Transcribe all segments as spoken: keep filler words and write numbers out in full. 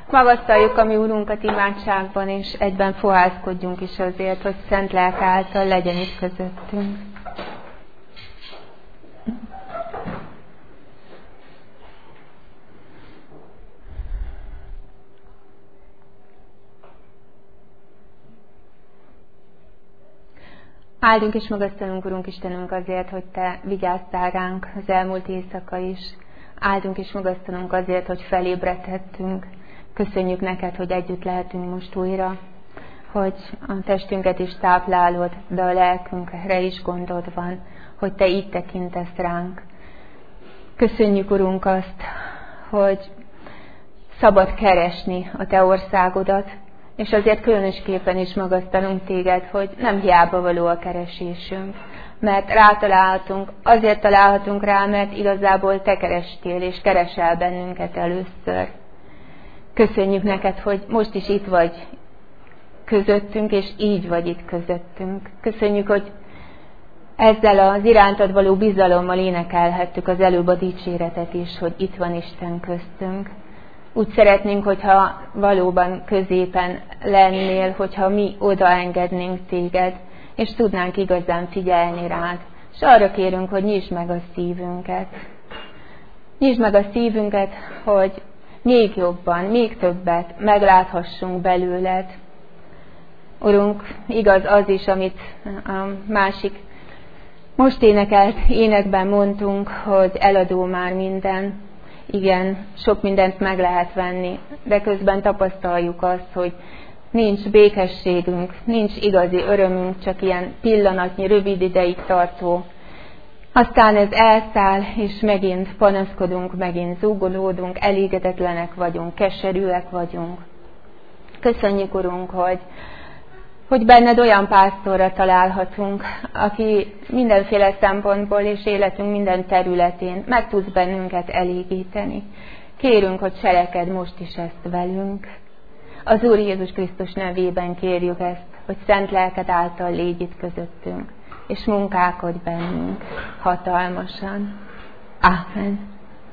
Magasztaljuk a mi Urunkat imádságban, és egyben fohászkodjunk is azért, hogy szent lelk által legyen itt közöttünk. Áldunk és magasztalunk, Urunk Istenünk, azért, hogy Te vigyáztál ránk az elmúlt éjszaka is. Áldunk és magasztalunk azért, hogy felébredhettünk. Köszönjük neked, hogy együtt lehetünk most újra, hogy a testünket is táplálod, de a lelkünkre is gondod van, hogy Te így tekintesz ránk. Köszönjük, Urunk, azt, hogy szabad keresni a Te országodat, és azért különösképpen is magasztalunk Téged, hogy nem hiába való a keresésünk, mert rátalálhatunk, azért találhatunk rá, mert igazából Te kerestél, és keresel bennünket először. Köszönjük neked, hogy most is itt vagy közöttünk, és így vagy itt közöttünk. Köszönjük, hogy ezzel az irántad való bizalommal énekelhettük az előbb a dicséretet is, hogy itt van Isten köztünk. Úgy szeretnénk, hogyha valóban középen lennél, hogyha mi odaengednénk téged, és tudnánk igazán figyelni rád. És arra kérünk, hogy nyisd meg a szívünket. Nyisd meg a szívünket, hogy még jobban, még többet megláthassunk belőled. Urunk, igaz az is, amit a másik most énekelt énekben mondtunk, hogy eladó már minden. Igen, sok mindent meg lehet venni, de közben tapasztaljuk azt, hogy nincs békességünk, nincs igazi örömünk, csak ilyen pillanatnyi, rövid ideig tartó. Aztán ez elszáll, és megint panaszkodunk, megint zúgolódunk, elégedetlenek vagyunk, keserűek vagyunk. Köszönjük, Urunk, hogy, hogy benned olyan pásztorra találhatunk, aki mindenféle szempontból és életünk minden területén meg tudsz bennünket elégíteni. Kérünk, hogy cselekedd most is ezt velünk. Az Úr Jézus Krisztus nevében kérjük ezt, hogy szent lelked által légy itt közöttünk, és munkálkodj bennünk hatalmasan. Ámen.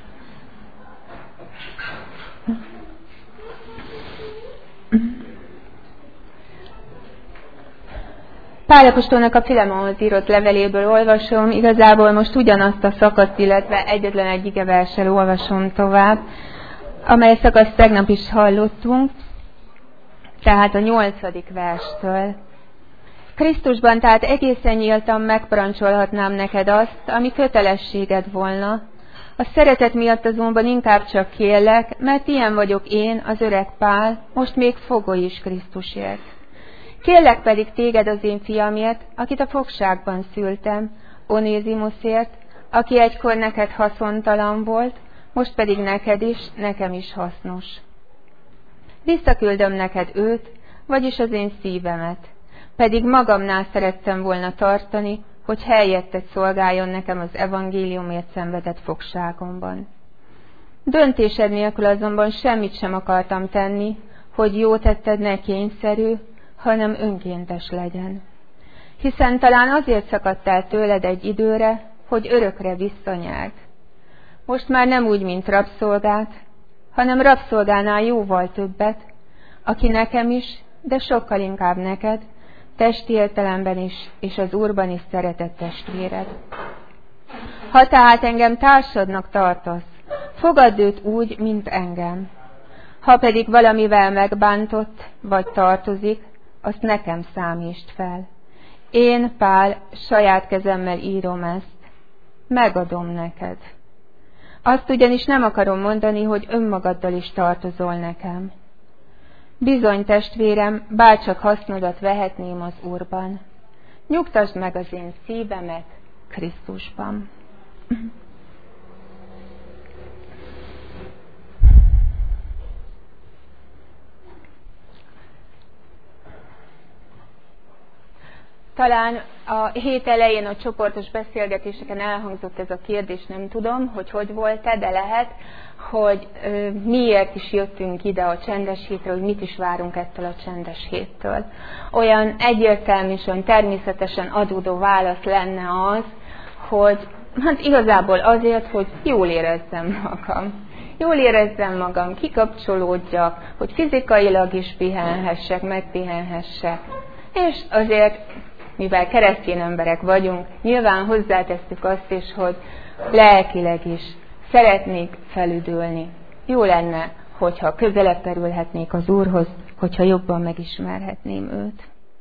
Pál apostolnak a Filemonhoz írott leveléből olvasom, igazából most ugyanazt a szakaszt, illetve egyetlen egy igeverssel olvasom tovább, amely szakaszt tegnap is hallottunk, tehát a nyolcadik verstől. Krisztusban tehát egészen nyíltan megparancsolhatnám neked azt, ami kötelességed volna. A szeretet miatt azonban inkább csak kérlek, mert ilyen vagyok én, az öreg Pál, most még fogoly is Krisztusért. Kérlek pedig téged az én fiamért, akit a fogságban szültem, Onézimuszért, aki egykor neked haszontalan volt, most pedig neked is, nekem is hasznos. Visszaküldöm neked őt, vagyis az én szívemet, pedig magamnál szerettem volna tartani, hogy helyettet szolgáljon nekem az evangéliumért szenvedett fogságomban. Döntésed nélkül azonban semmit sem akartam tenni, hogy jó tetted ne kényszerű, hanem önkéntes legyen. Hiszen talán azért szakadtál tőled egy időre, hogy örökre visszanyerd. Most már nem úgy, mint rabszolgát, hanem rabszolgánál jóval többet, aki nekem is, de sokkal inkább neked, testi értelemben is, és az Úrban is szeretett testvéred. Ha tehát engem társadnak tartasz, fogadd őt úgy, mint engem. Ha pedig valamivel megbántott, vagy tartozik, azt nekem számítsd fel. Én, Pál, saját kezemmel írom ezt, megadom neked. Azt ugyanis nem akarom mondani, hogy önmagaddal is tartozol nekem. Bizony, testvérem, bárcsak hasznodat vehetném az Úrban. Nyugtasd meg az én szívemet Krisztusban. Talán a hét elején a csoportos beszélgetéseken elhangzott ez a kérdés, nem tudom, hogy hogy volt-e, de lehet, hogy ö, miért is jöttünk ide a csendes hétre, hogy mit is várunk ettől a csendes héttől. Olyan egyértelműen, természetesen adódó válasz lenne az, hogy hát igazából azért, hogy jól érezzem magam. jól érezzem magam, kikapcsolódjak, hogy fizikailag is pihenhessek, megpihenhessek. És azért, mivel keresztény emberek vagyunk, nyilván hozzátesszük azt is, hogy lelkileg is szeretnék felüdülni. Jó lenne, hogyha közelebb kerülhetnék az Úrhoz, hogyha jobban megismerhetném őt.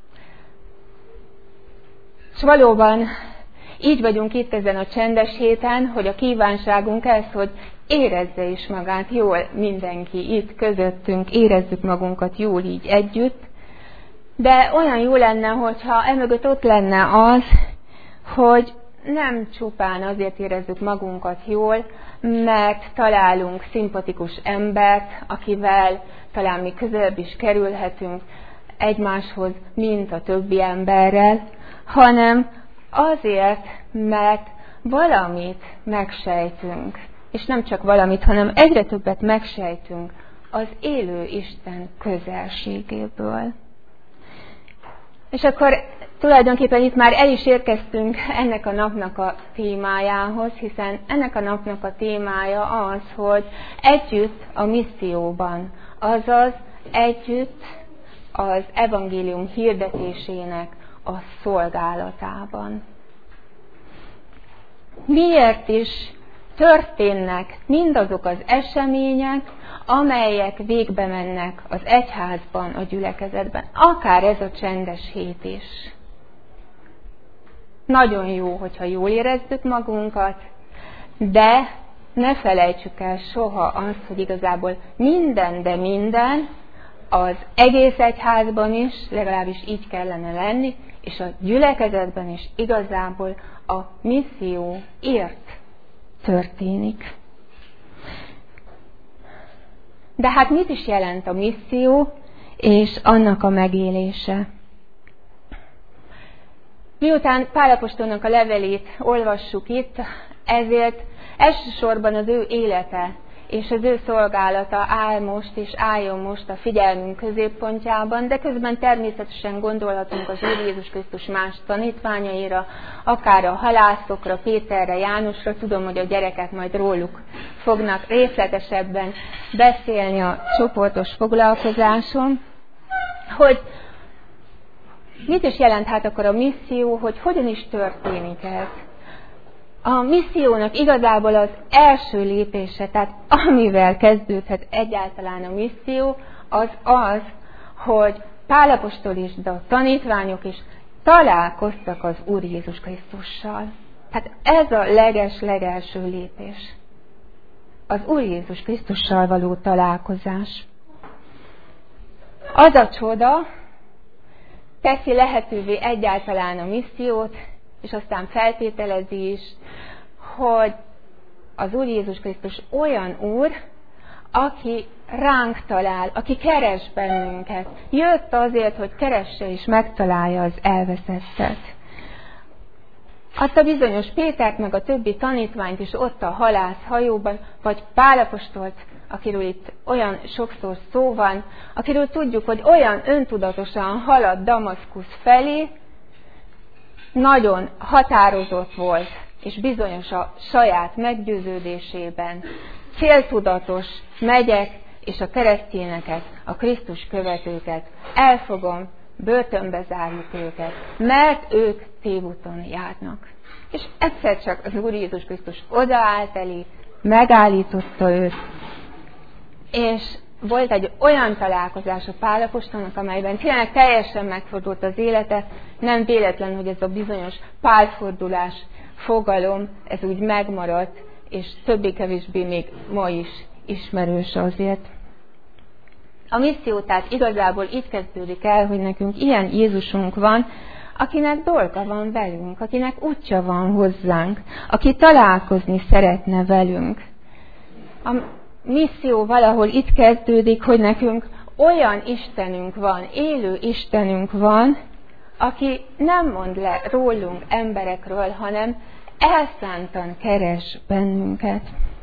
És valóban így vagyunk itt ezen a csendes héten, hogy a kívánságunk ez, hogy érezze is magát jól mindenki itt közöttünk, érezzük magunkat jól így együtt, de olyan jó lenne, hogyha emögött ott lenne az, hogy nem csupán azért érezzük magunkat jól, mert találunk szimpatikus embert, akivel talán mi közelebb is kerülhetünk egymáshoz, mint a többi emberrel, hanem azért, mert valamit megsejtünk, és nem csak valamit, hanem egyre többet megsejtünk az élő Isten közelségéből. És akkor tulajdonképpen itt már el is érkeztünk ennek a napnak a témájához, hiszen ennek a napnak a témája az, hogy együtt a misszióban, azaz együtt az evangélium hirdetésének a szolgálatában. Miért is történnek mindazok az események, amelyek végbe mennek az egyházban, a gyülekezetben, akár ez a csendes hét is. Nagyon jó, hogyha jól érezzük magunkat, de ne felejtsük el soha azt, hogy igazából minden, de minden az egész egyházban is, legalábbis így kellene lenni, és a gyülekezetben is igazából a misszióért történik. De hát mit is jelent a misszió és annak a megélése? Miután Pál apostolnak a levelét olvassuk itt, ezért elsősorban az ő élete és az ő szolgálata áll most és álljon most a figyelmünk középpontjában, de közben természetesen gondolhatunk az Úr Jézus Krisztus más tanítványaira, akár a halászokra, Péterre, Jánosra. Tudom, hogy a gyerekek majd róluk fognak részletesebben beszélni a csoportos foglalkozáson, hogy mit is jelent hát akkor a misszió, hogy hogyan is történik ez. A missziónak igazából az első lépése, tehát amivel kezdődhet egyáltalán a misszió, az az, hogy Pál apostol is, de a tanítványok is találkoztak az Úr Jézus Krisztussal. Tehát ez a leges-legelső lépés. Az Úr Jézus Krisztussal való találkozás. Az a csoda teszi lehetővé egyáltalán a missziót, és aztán feltételezi is, hogy az Úr Jézus Krisztus olyan Úr, aki ránk talál, aki keres bennünket. Jött azért, hogy keresse és megtalálja az elveszettet. Azt a bizonyos Pétert meg a többi tanítványt is ott a halász hajóban, vagy Pál apostolt, akiről itt olyan sokszor szó van, akiről tudjuk, hogy olyan öntudatosan halad Damaszkusz felé, nagyon határozott volt, és bizonyos a saját meggyőződésében, céltudatos, megyek, és a keresztényeket, a Krisztus követőket elfogom, börtönbe zárjuk őket, mert ők tévúton járnak. És egyszer csak az Úr Jézus Krisztus odaállt elé, megállította őt, és volt egy olyan találkozás a Pál apostolnak, amelyben tényleg teljesen megfordult az élete, nem véletlen, hogy ez a bizonyos pálfordulás fogalom, ez úgy megmaradt, és többé-kevésbé még ma is ismerős azért. A misszió tehát igazából így kezdődik el, hogy nekünk ilyen Jézusunk van, akinek dolga van velünk, akinek útja van hozzánk, aki találkozni szeretne velünk. A misszió valahol itt kezdődik, hogy nekünk olyan Istenünk van, élő Istenünk van, aki nem mond le rólunk, emberekről, hanem elszántan keres bennünket.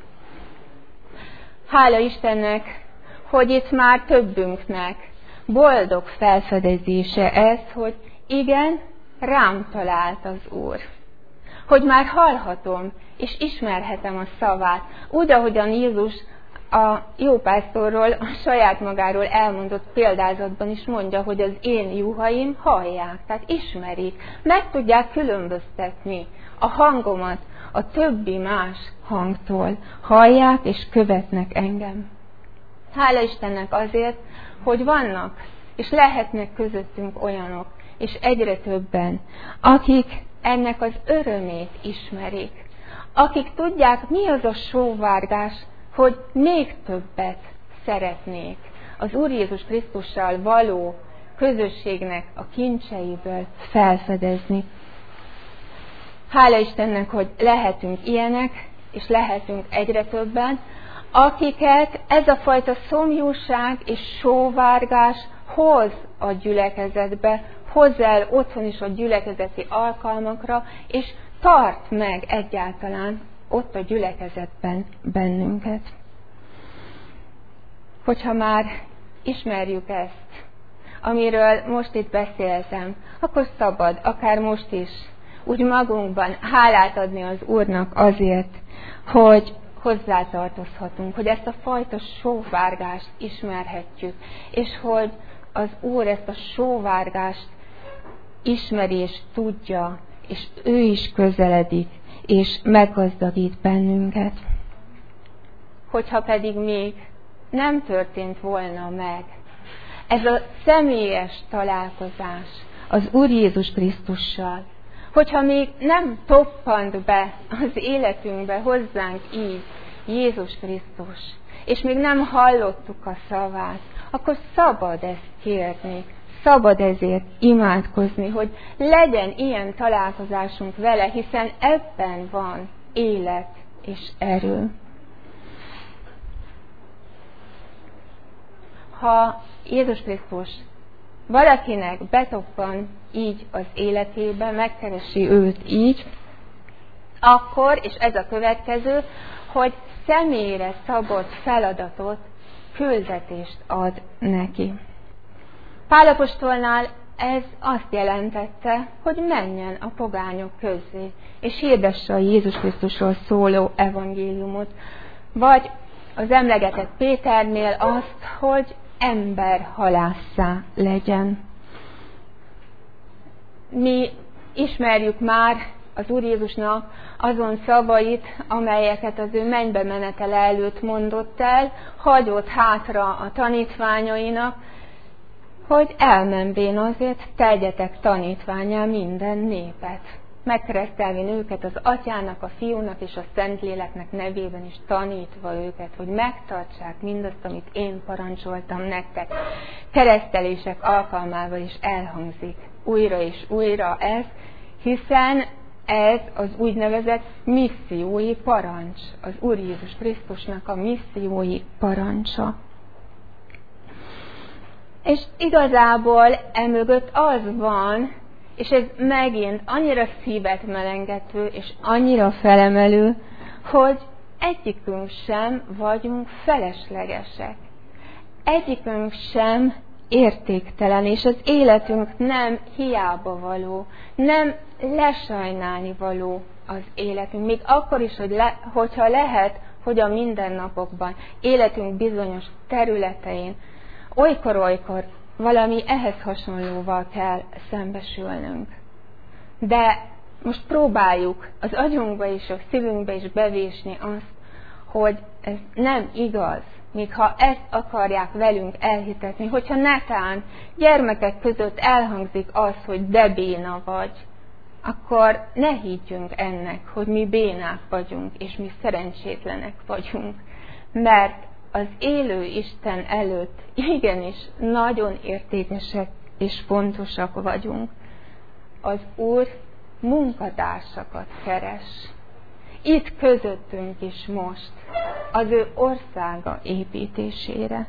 Hála Istennek, hogy itt már többünknek boldog felfedezése ez, hogy igen, rám talált az Úr. Hogy már hallhatom és ismerhetem a szavát, úgy, ahogyan Jézus a jó pásztorról, a saját magáról elmondott példázatban is mondja, hogy az én juhaim hallják, tehát ismerik, meg tudják különböztetni a hangomat a többi más hangtól. Hallják és követnek engem. Hála Istennek azért, hogy vannak és lehetnek közöttünk olyanok, és egyre többen, akik ennek az örömét ismerik, akik tudják, mi az a sóvárgás, hogy még többet szeretnék az Úr Jézus Krisztussal való közösségnek a kincseiből felfedezni. Hála Istennek, hogy lehetünk ilyenek, és lehetünk egyre többen, akiket ez a fajta szomjúság és sóvárgás hoz a gyülekezetbe, hoz el otthon is a gyülekezeti alkalmakra, és tart meg egyáltalán ott a gyülekezetben bennünket. Hogyha már ismerjük ezt, amiről most itt beszéltem, akkor szabad, akár most is, úgy magunkban hálát adni az Úrnak azért, hogy hozzátartozhatunk, hogy ezt a fajta sóvárgást ismerhetjük, és hogy az Úr ezt a sóvárgást ismeri és tudja, és ő is közeledik, és meggazdagít bennünket. Hogyha pedig még nem történt volna meg ez a személyes találkozás az Úr Jézus Krisztussal, hogyha még nem toppant be az életünkbe hozzánk így Jézus Krisztus, és még nem hallottuk a szavát, akkor szabad ezt kérni, szabad ezért imádkozni, hogy legyen ilyen találkozásunk vele, hiszen ebben van élet és erő. Ha Jézus Krisztus valakinek betoppan így az életébe, megkeresi őt így, akkor, és ez a következő, hogy személyre szabott feladatot, küldetést ad neki. Pál apostolnál ez azt jelentette, hogy menjen a pogányok közé, és hirdesse a Jézus Krisztusról szóló evangéliumot. Vagy az emlegetett Péternél azt, hogy emberhalásszá legyen. Mi ismerjük már az Úr Jézusnak azon szavait, amelyeket az ő mennybe menetele előtt mondott el, hagyott hátra a tanítványainak, hogy elmenvén azért tegyetek tanítvánnyá minden népet, megkeresztelvén őket az Atyának, a Fiúnak és a Szentléleknek nevében is tanítva őket, hogy megtartsák mindazt, amit én parancsoltam nektek. Keresztelések alkalmával is elhangzik újra és újra ez, hiszen ez az úgynevezett missziói parancs, az Úr Jézus Krisztusnak a missziói parancsa. És igazából emögött az van, és ez megint annyira szívet melengető, és annyira felemelő, hogy egyikünk sem vagyunk feleslegesek. Egyikünk sem értéktelen, és az életünk nem hiába való, nem lesajnálni való az életünk. Még akkor is, hogy le, hogyha lehet, hogy a mindennapokban, életünk bizonyos területein, olykor-olykor valami ehhez hasonlóval kell szembesülnünk. De most próbáljuk az agyunkba és a szívünkbe is bevésni azt, hogy ez nem igaz, míg ha ezt akarják velünk elhitetni, hogyha netán gyermekek között elhangzik az, hogy de béna vagy, akkor ne higgyünk ennek, hogy mi bénák vagyunk, és mi szerencsétlenek vagyunk, mert az élő Isten előtt igenis nagyon értékesek és fontosak vagyunk. Az Úr munkatársakat keres. Itt közöttünk is most, az ő országa építésére.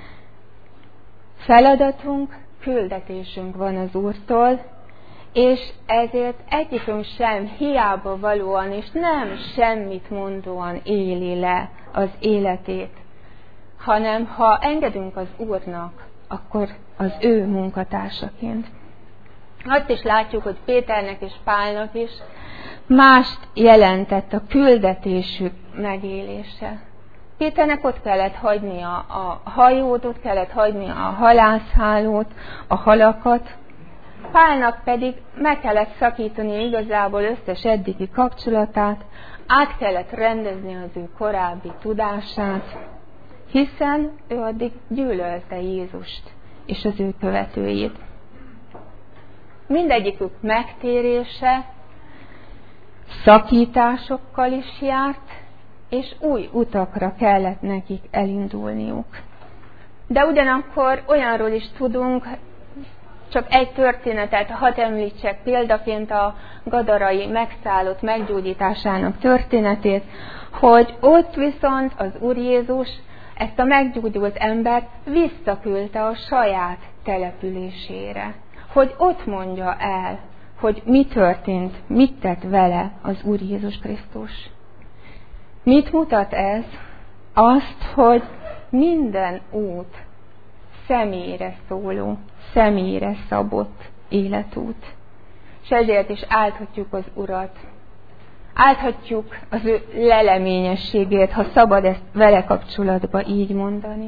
Feladatunk, küldetésünk van az Úrtól, és ezért egyikünk sem hiába valóan, és nem semmit mondóan éli le az életét, hanem ha engedünk az Úrnak, akkor az ő munkatársaként. Azt is látjuk, hogy Péternek és Pálnak is mást jelentett a küldetésük megélése. Péternek ott kellett hagynia a hajót, ott kellett hagynia a halászhálót, a halakat, Pálnak pedig meg kellett szakítani igazából összes eddigi kapcsolatát, át kellett rendezni az ő korábbi tudását, hiszen ő addig gyűlölte Jézust és az ő követőit. Mindegyikük megtérése szakításokkal is járt, és új utakra kellett nekik elindulniuk. De ugyanakkor olyanról is tudunk, csak egy történetet hadd említsek példaként, a gadarai megszállott meggyógyításának történetét, hogy ott viszont az Úr Jézus ezt a meggyógyult embert visszaküldte a saját településére, hogy ott mondja el, hogy mi történt, mit tett vele az Úr Jézus Krisztus. Mit mutat ez? Azt, hogy minden út személyre szóló, személyre szabott életút. És ezért is áldhatjuk az Urat. Áldhatjuk az ő leleményességét, ha szabad ezt vele kapcsolatban így mondani.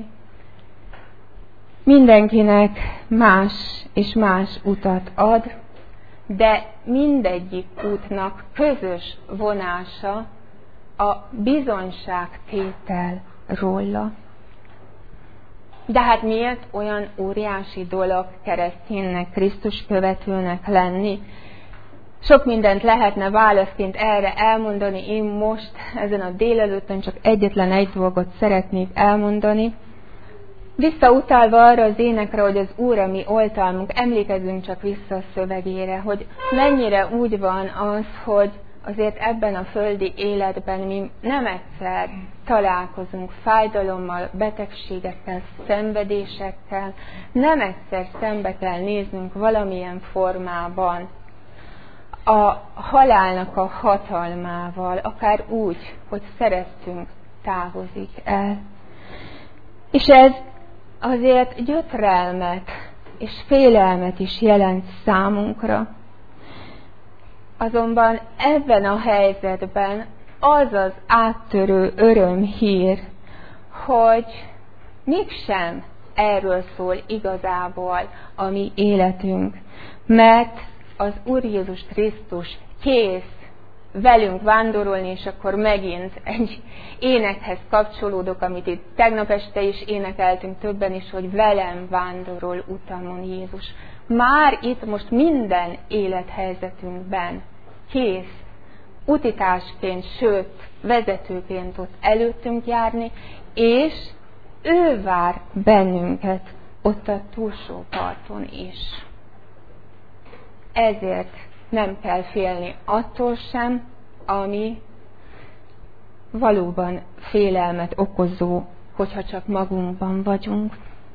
Mindenkinek más és más utat ad, de mindegyik útnak közös vonása a bizonyságtétel róla. De hát miért olyan óriási dolog kereszténynek, Krisztus követőnek lenni? Sok mindent lehetne válaszként erre elmondani, én most ezen a délelőttön csak egyetlen egy dolgot szeretnék elmondani. Visszautalva arra az énekre, hogy az Úr a mi oltalmunk, emlékezzünk csak vissza a szövegére, hogy mennyire úgy van az, hogy azért ebben a földi életben mi nem egyszer találkozunk fájdalommal, betegségekkel, szenvedésekkel, nem egyszer szembe kell néznünk valamilyen formában a halálnak a hatalmával, akár úgy, hogy szerettünk távozik el. És ez azért gyötrelmet és félelmet is jelent számunkra. Azonban ebben a helyzetben az az áttörő örömhír, hogy mégsem erről szól igazából a mi életünk, mert az Úr Jézus Krisztus kész velünk vándorolni, és akkor megint egy énekhez kapcsolódok, amit itt tegnap este is énekeltünk többen is, hogy velem vándorol utamon Jézus. Már itt most minden élethelyzetünkben kész utitásként, sőt vezetőként ott előttünk járni, és ő vár bennünket ott a túlsó parton is. Ezért nem kell félni attól sem, ami valóban félelmet okozó, hogyha csak magunkban vagyunk.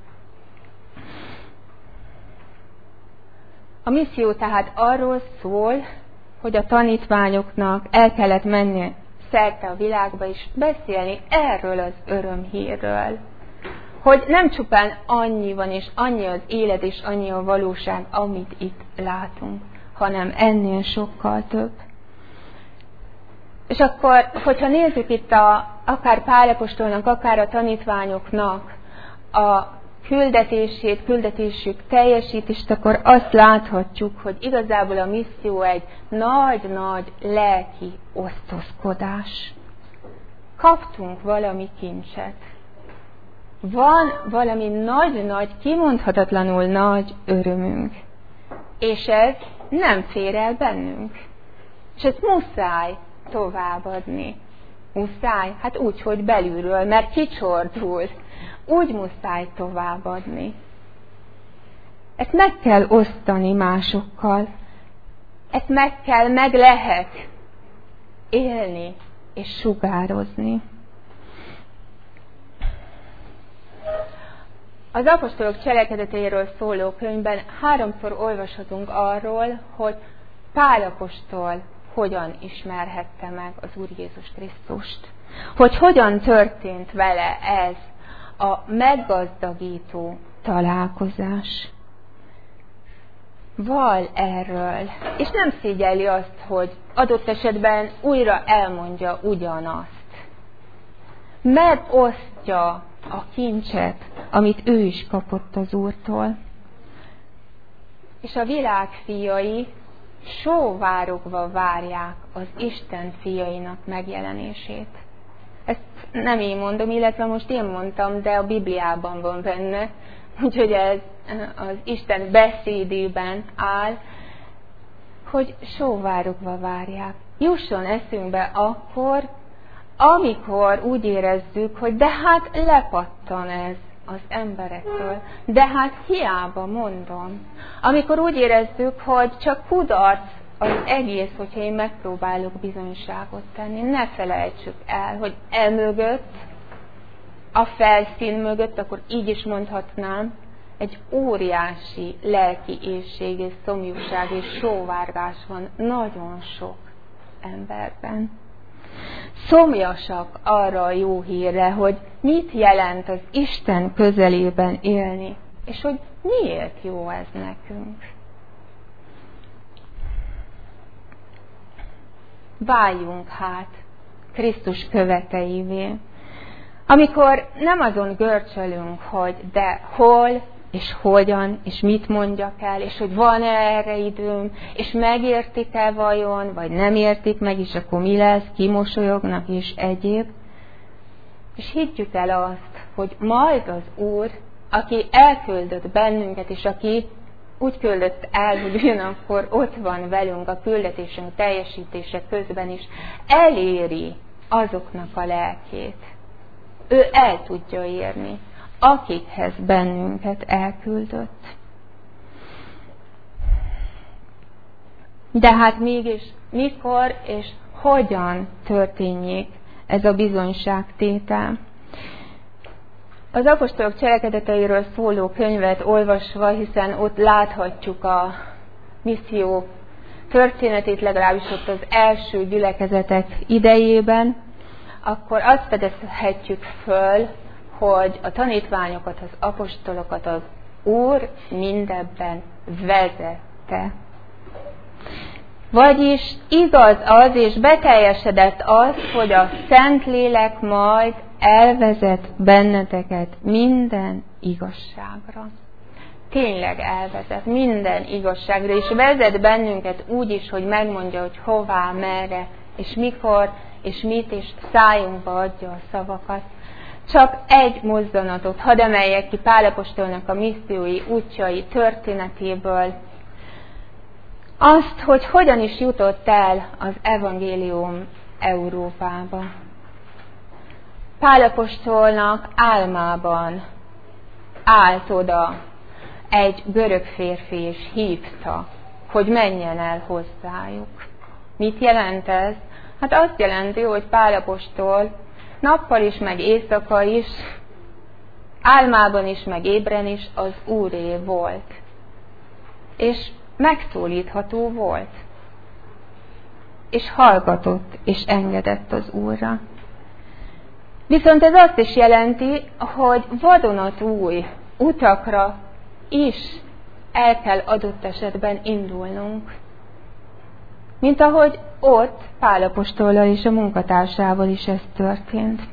A misszió tehát arról szól, hogy a tanítványoknak el kellett menni szerte a világba és beszélni erről az örömhírről. Hogy nem csupán annyi van, és annyi az élet, és annyi a valóság, amit itt látunk, hanem ennél sokkal több. És akkor, hogyha nézzük itt a, akár Pál apostolnak, akár a tanítványoknak a küldetését, küldetésük teljesítést, akkor azt láthatjuk, hogy igazából a misszió egy nagy-nagy lelki osztozkodás. Kaptunk valami kincset. Van valami nagy-nagy, kimondhatatlanul nagy örömünk. És ez nem fér el bennünk. És ezt muszáj továbbadni. Muszáj? Hát úgy, hogy belülről, mert kicsordul. Úgy muszáj továbbadni. Ezt meg kell osztani másokkal. Ezt meg kell, meg lehet élni és sugározni. Az apostolok cselekedeteiről szóló könyvben háromszor olvashatunk arról, hogy Pál apostol hogyan ismerhette meg az Úr Jézus Krisztust. Hogy hogyan történt vele ez a meggazdagító találkozás. Val erről, és nem szégyelli azt, hogy adott esetben újra elmondja ugyanazt. megosztja a kincset, amit ő is kapott az Úrtól. És a világ fiai sóvárogva várják az Isten fiainak megjelenését. Ezt nem én mondom, illetve most én mondtam, de a Bibliában van benne, úgyhogy ez az Isten beszédében áll, hogy sóvárogva várják. Jusson eszünkbe akkor, amikor úgy érezzük, hogy de hát lepattan ez az emberektől, de hát hiába mondom. Amikor úgy érezzük, hogy csak kudarc az egész, hogyha én megpróbálok bizonyságot tenni. Ne felejtsük el, hogy emögött, a felszín mögött, akkor így is mondhatnám, egy óriási lelki éhség és szomjúság és sóvárgás van nagyon sok emberben. Szomjasak arra a jó hírre, hogy mit jelent az Isten közelében élni, és hogy miért jó ez nekünk. Váljunk hát Krisztus követeivé, amikor nem azon görcsölünk, hogy de hol, és hogyan, és mit mondjak el, és hogy van-e erre időm, és megértik-e vajon, vagy nem értik meg, és akkor mi lesz, kimosolyognak, és egyéb. És higgyük el azt, hogy majd az Úr, aki elküldött bennünket, és aki úgy küldött el, hogy ugyanakkor ott van velünk a küldetésünk teljesítése közben is, eléri azoknak a lelkét. Ő el tudja érni, akikhez bennünket elküldött. De hát mégis mikor és hogyan történjék ez a bizonyságtétel? Az apostolok cselekedeteiről szóló könyvet olvasva, hiszen ott láthatjuk a misszió történetét, legalábbis ott az első gyülekezetek idejében, akkor azt fedezhetjük föl, hogy a tanítványokat, az apostolokat az Úr mindebben vezette. Vagyis igaz az, és beteljesedett az, hogy a Szentlélek majd elvezet benneteket minden igazságra. Tényleg elvezet minden igazságra, és vezet bennünket úgy is, hogy megmondja, hogy hová, merre, és mikor, és mit, és szájunkba adja a szavakat. Csak egy mozdanatot hadd emeljek ki Pál apostolnak a missziói útjai történetéből. Azt, hogy hogyan is jutott el az evangélium Európába. Pál apostolnak álmában állt oda egy görög férfi, és hívta, hogy menjen el hozzájuk. Mit jelent ez? Hát azt jelenti, hogy Pál apostol nappal is, meg éjszaka is, álmában is, meg ébren is az Úré volt. És megszólítható volt. És hallgatott, és engedett az Úrra. Viszont ez azt is jelenti, hogy vadonatúj utakra is el kell adott esetben indulnunk. Mint ahogy ott Pál apostollal és a munkatársával is ez történt.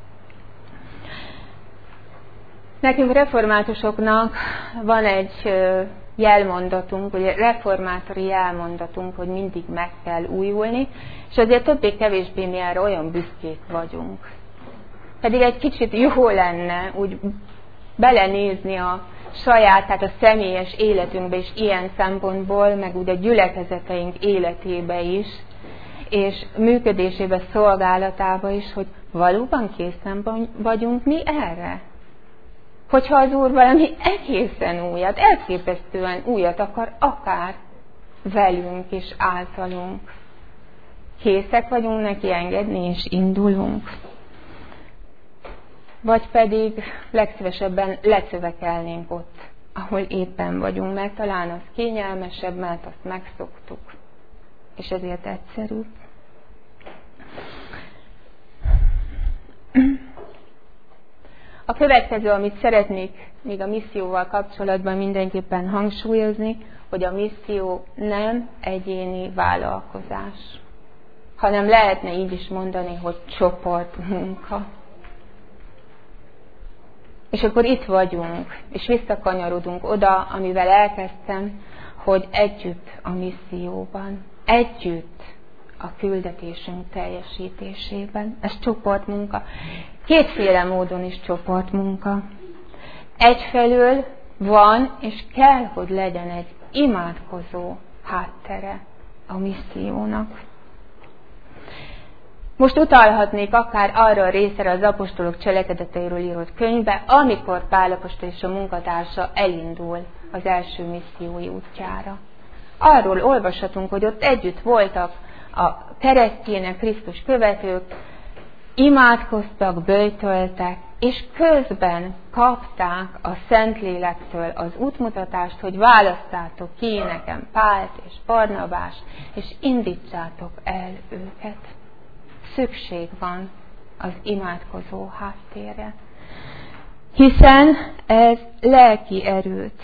Nekünk reformátusoknak van egy jelmondatunk, ugye reformátori jelmondatunk, hogy mindig meg kell újulni, és azért többé-kevésbé mi erre olyan büszkék vagyunk. Pedig egy kicsit jó lenne úgy belenézni a saját, tehát a személyes életünkbe is ilyen szempontból, meg úgy a gyülekezeteink életébe is, és működésébe, szolgálatába is, hogy valóban készen vagyunk mi erre. Hogyha az Úr valami egészen újat, elképesztően újat akar, akár velünk és általunk. Készek vagyunk neki engedni, és indulunk. Vagy pedig legszívesebben lecövekelnénk ott, ahol éppen vagyunk, mert talán az kényelmesebb, mert azt megszoktuk, és ezért egyszerű. A következő, amit szeretnék még a misszióval kapcsolatban mindenképpen hangsúlyozni, hogy a misszió nem egyéni vállalkozás, hanem lehetne így is mondani, hogy csoportmunka. És akkor itt vagyunk, és visszakanyarodunk oda, amivel elkezdtem, hogy együtt a misszióban, együtt a küldetésünk teljesítésében. Ez csoportmunka. Kétféle módon is csoportmunka. Egyfelől van, és kell, hogy legyen egy imádkozó háttere a missziónak. Most utalhatnék akár arra a részre az apostolok cselekedeteiről írott könyvbe, amikor Pál apostol és a munkatársa elindul az első missziói útjára. Arról olvashatunk, hogy ott együtt voltak a keresztjének, Krisztus követők, imádkoztak, böjtöltek, és közben kapták a Szentlélektől az útmutatást, hogy választátok ki nekem Pált és Barnabást, és indítsátok el őket. Szükség van az imádkozó háttérre, hiszen ez lelki erőt,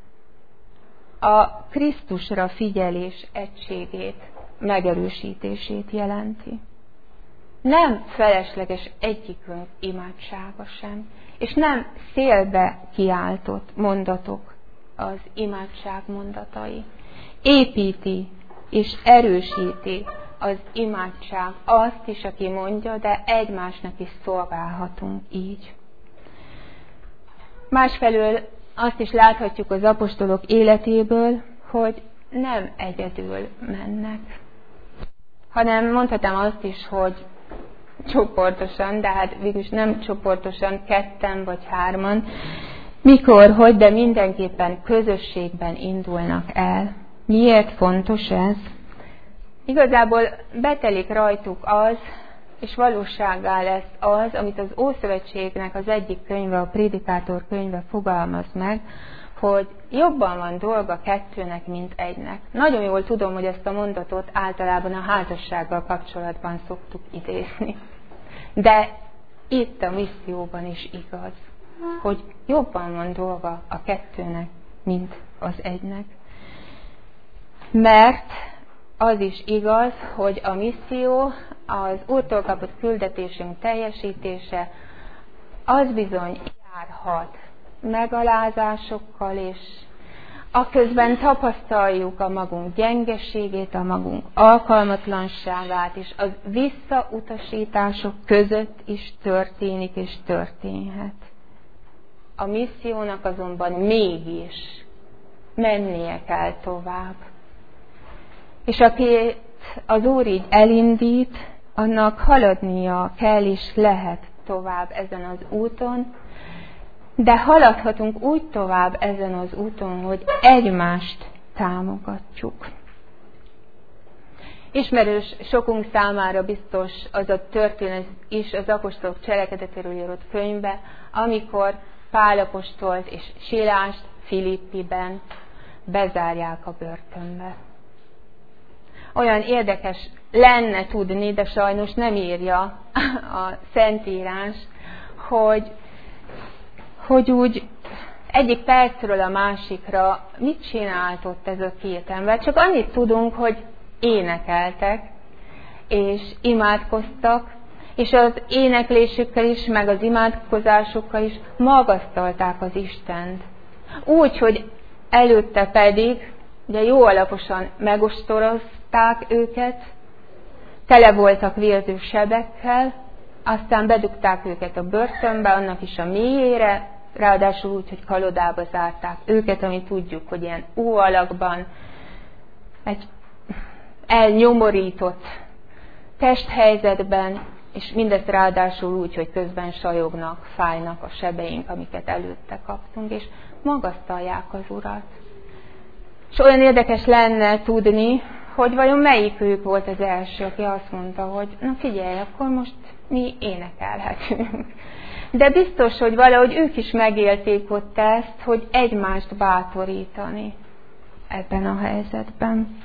a Krisztusra figyelés egységét, megerősítését jelenti. Nem felesleges egyikünk imádsága sem, és nem szélbe kiáltott mondatok az imádság mondatai. Építi és erősíti az imádság azt is, aki mondja, de egymásnak is szolgálhatunk így. Másfelől azt is láthatjuk az apostolok életéből, hogy nem egyedül mennek, hanem mondhatnám azt is, hogy csoportosan, de hát végülis nem csoportosan, ketten vagy hárman, mikor, hogy, de mindenképpen közösségben indulnak el. Miért fontos ez? Igazából betelik rajtuk az, és valósággá lesz az, amit az Ószövetségnek az egyik könyve, a Prédikátor könyve fogalmaz meg, hogy jobban van dolga kettőnek, mint egynek. Nagyon jól tudom, hogy ezt a mondatot általában a házassággal kapcsolatban szoktuk idézni. De itt a misszióban is igaz, hogy jobban van dolga a kettőnek, mint az egynek. Mert az is igaz, hogy a misszió, az Úrtól kapott küldetésünk teljesítése, az bizony járhat megalázásokkal, és aközben tapasztaljuk a magunk gyengeségét, a magunk alkalmatlanságát, és az visszautasítások között is történik és történhet. A missziónak azonban mégis mennie kell tovább. És akit az Úr így elindít, annak haladnia kell és lehet tovább ezen az úton, de haladhatunk úgy tovább ezen az úton, hogy egymást támogatjuk. Ismerős sokunk számára biztos az a történet is az apostolok cselekedetéről írott könyvbe, amikor Pál apostolt és Silást Filippiben bezárják a börtönbe. Olyan érdekes lenne tudni, de sajnos nem írja a Szentírás, hogy, hogy úgy egyik percről a másikra mit csinált ott ez a két ember. Csak annyit tudunk, hogy énekeltek, és imádkoztak, és az éneklésükkel is, meg az imádkozásukkal is magasztalták az Istent. Úgy, hogy előtte pedig, ugye jó alaposan megostorozták őket, tele voltak vérző sebekkel, aztán bedugták őket a börtönbe, annak is a mélyére, ráadásul úgy, hogy kalodába zárták őket, ami tudjuk, hogy ilyen U alakban, egy elnyomorított testhelyzetben, és mindezt ráadásul úgy, hogy közben sajognak, fájnak a sebeink, amiket előtte kaptunk, és magasztalják az Urat. És olyan érdekes lenne tudni, hogy vajon melyikük volt az első, aki azt mondta, hogy na figyelj, akkor most mi énekelhetünk. De biztos, hogy valahogy ők is megélték ott ezt, hogy egymást bátorítani ebben a helyzetben.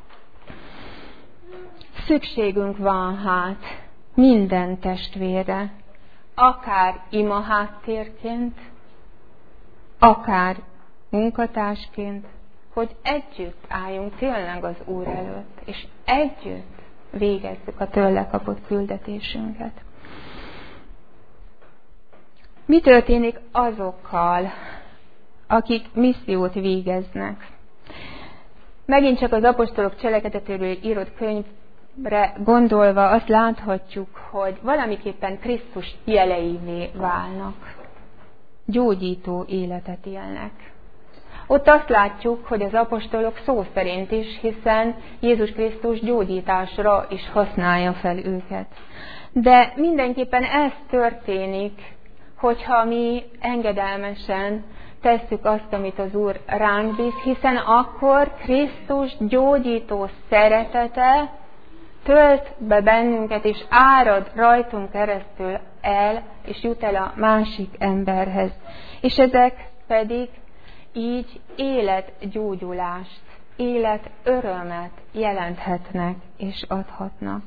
Szükségünk van hát minden testvérre, akár ima háttérként, akár munkatársként, hogy együtt álljunk tényleg az Úr előtt, és együtt végezzük a tőle kapott küldetésünket. Mi történik azokkal, akik missziót végeznek? Megint csak az apostolok cselekedetéről írott könyvre gondolva azt láthatjuk, hogy valamiképpen Krisztus jeleivé válnak. Gyógyító életet élnek. Ott azt látjuk, hogy az apostolok szó szerint is, hiszen Jézus Krisztus gyógyításra is használja fel őket. De mindenképpen ez történik, hogyha mi engedelmesen tesszük azt, amit az Úr ránk bíz, hiszen akkor Krisztus gyógyító szeretete tölt be bennünket, és árad rajtunk keresztül el, és jut el a másik emberhez. És ezek pedig így életgyógyulást, életörömet jelenthetnek és adhatnak.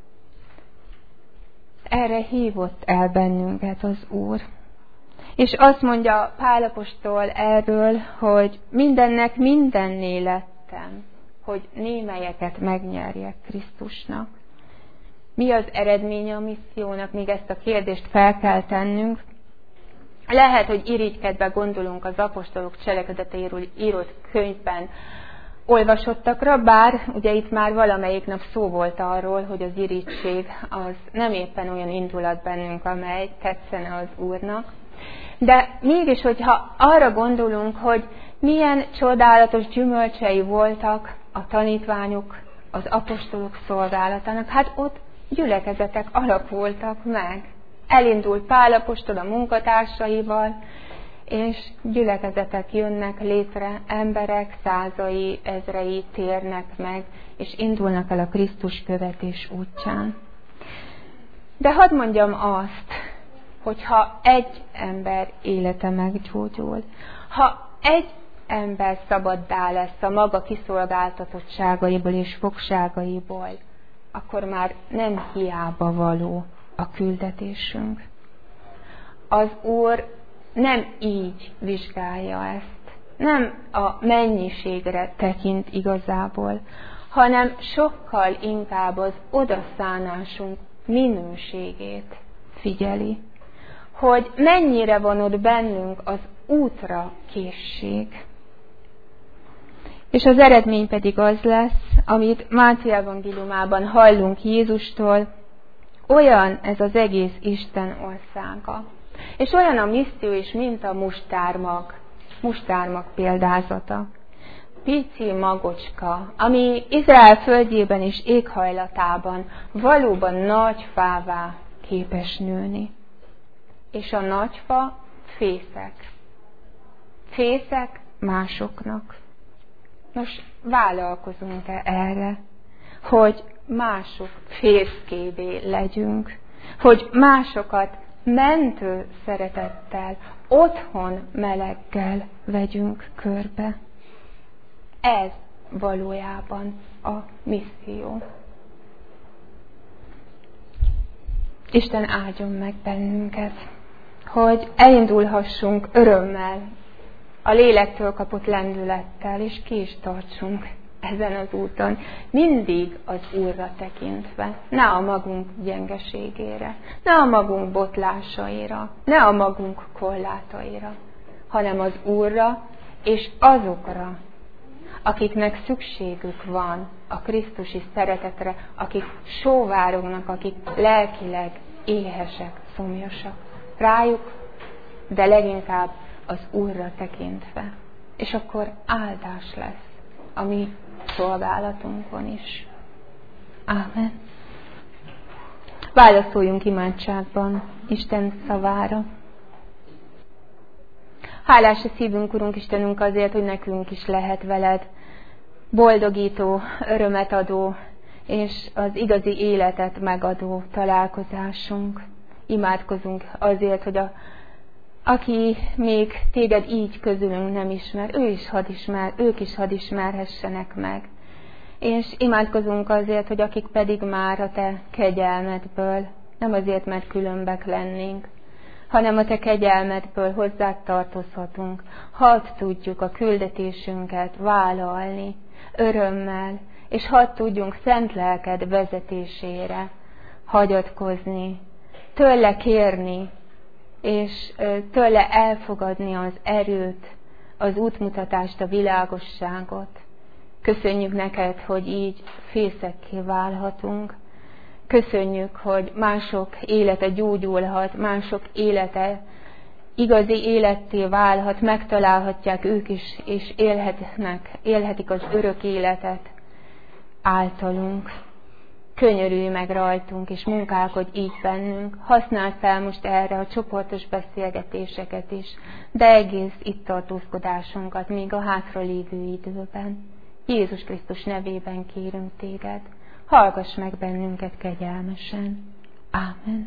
Erre hívott el bennünket az Úr. És azt mondja Pál apostol erről, hogy mindennek mindenné lettem, hogy némelyeket megnyerjek Krisztusnak. Mi az eredménye a missziónak? Még ezt a kérdést fel kell tennünk. Lehet, hogy irigykedve gondolunk az apostolok cselekedeteiről írott könyvben olvasottakra, bár ugye itt már valamelyik nap szó volt arról, hogy az irigység az nem éppen olyan indulat bennünk, amely tetszene az Úrnak. De mégis, hogyha arra gondolunk, hogy milyen csodálatos gyümölcsei voltak a tanítványok, az apostolok szolgálatának, hát ott gyülekezetek alakultak meg. Elindult Pál apostol a munkatársaival, és gyülekezetek jönnek létre, emberek százai, ezrei térnek meg, és indulnak el a Krisztus követés útján. De hadd mondjam azt, hogyha egy ember élete meggyógyul, ha egy ember szabaddá lesz a maga kiszolgáltatottságaiból és fogságaiból, akkor már nem hiába való a küldetésünk. Az Úr nem így vizsgálja ezt, nem a mennyiségre tekint igazából, hanem sokkal inkább az odaszánásunk minőségét figyeli, hogy mennyire van ott bennünk az útra készség. És az eredmény pedig az lesz, amit Máté evangéliumában hallunk Jézustól, olyan ez az egész Isten országa. És olyan a misszió is, mint a mustármag, mustármag példázata. Pici magocska, ami Izrael földjében és éghajlatában valóban nagy fává képes nőni. És a nagy fa fészek. Fészek másoknak. Nos, vállalkozunk-e erre, hogy mások fészkévé legyünk, hogy másokat mentő szeretettel, otthon meleggel vegyünk körbe. Ez valójában a misszió. Isten áldjon meg bennünket, hogy elindulhassunk örömmel, a lélektől kapott lendülettel, és ki is tartsunk ezen az úton, mindig az Úrra tekintve, ne a magunk gyengeségére, ne a magunk botlásaira, ne a magunk korlátaira, hanem az Úrra és azokra, akiknek szükségük van a krisztusi szeretetre, akik sóvárognak, akik lelkileg éhesek, szomjasak. Rájuk, de leginkább az Úrra tekintve. És akkor áldás lesz a mi szolgálatunkon is. Ámen. Válaszoljunk imádságban Isten szavára. Hálás a szívünk, Urunk Istenünk, azért, hogy nekünk is lehet veled boldogító, örömet adó, és az igazi életet megadó találkozásunk. Imádkozunk azért, hogy a, aki még téged így közülünk nem ismer, ő is hadd ismer, ők is hadd ismerhessenek meg. És imádkozunk azért, hogy akik pedig már a te kegyelmedből, nem azért, mert különbek lennénk, hanem a te kegyelmedből hozzád tartozhatunk, hadd tudjuk a küldetésünket vállalni örömmel, és hadd tudjunk szent lelked vezetésére hagyatkozni, tőle kérni, és tőle elfogadni az erőt, az útmutatást, a világosságot. Köszönjük neked, hogy így fészekké válhatunk. Köszönjük, hogy mások élete gyógyulhat, mások élete igazi életté válhat, megtalálhatják ők is, és élhetnek, élhetik az örök életet általunk. Könyörülj meg rajtunk, és munkálkodj így bennünk. Használd fel most erre a csoportos beszélgetéseket is, de egész itt tartózkodásunkat még a hátralévő időben. Jézus Krisztus nevében kérünk téged, hallgass meg bennünket kegyelmesen. Ámen.